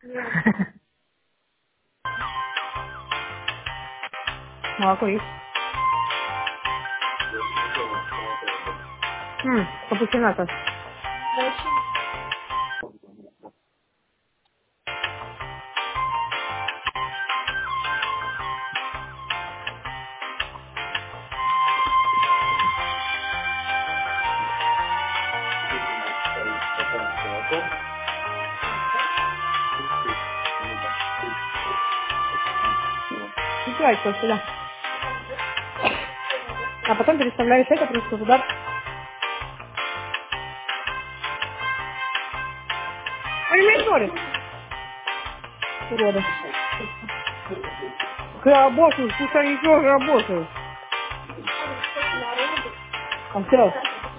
Молоко есть. Капучино-то. Выпивай все сюда. А потом переставляешь это просто туда. Они меня игнорят. Уроды. Я работаю, пусть они тоже работают. А все.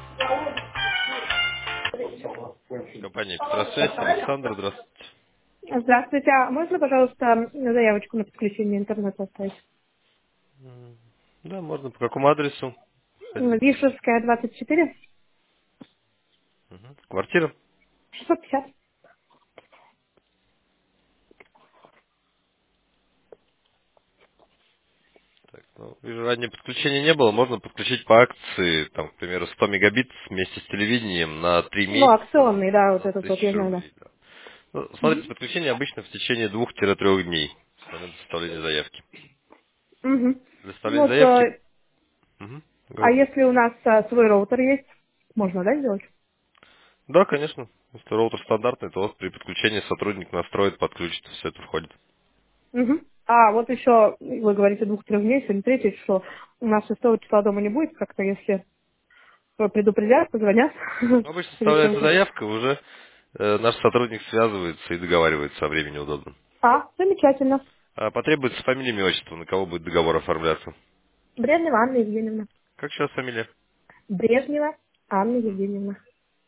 Компания Петросвязь, Александр, здравствуйте. Здравствуйте. А можно, пожалуйста, заявочку на подключение интернета оставить? Да, можно. По какому адресу? Хотите? Вишевская, 24, Квартира? 650. Так, ну, вижу, ранее подключения не было. Можно подключить по акции, там, к примеру, 100 мегабит вместе с телевидением на 3 Ну, месяца акционный, да, вот за этот вот, я 1000 знаю, да. рублей. Да. Ну, смотрите, подключение обычно в течение 2-3 дней с момента составления заявки. Угу. Для составления Вот, заявки... а Говорите. если у нас свой роутер есть, можно, да, сделать? Да, конечно. Если роутер стандартный, то вот при подключении сотрудник настроит, подключит, все это входит. Угу. А вот еще, вы говорите, 2-3 дней, сегодня 3 число. У нас 6 числа дома не будет, как-то, если предупредят, позвонят. Обычно Или составляется что-то. заявка, уже наш сотрудник связывается и договаривается о времени удобном. Замечательно. Потребуется фамилия, имя, отчество, на кого будет договор оформляться. Брежнева Анна Евгеньевна. Как сейчас фамилия? Брежнева Анна Евгеньевна.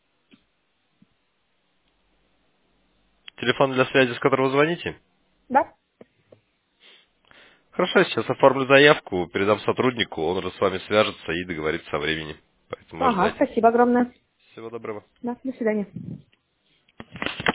Телефон для связи, с которого звоните? Да? Хорошо, я сейчас оформлю заявку, передам сотруднику, он уже с вами свяжется и договорится о времени. Поэтому Ага, ожидайте. спасибо огромное. Всего доброго. Да, до свидания.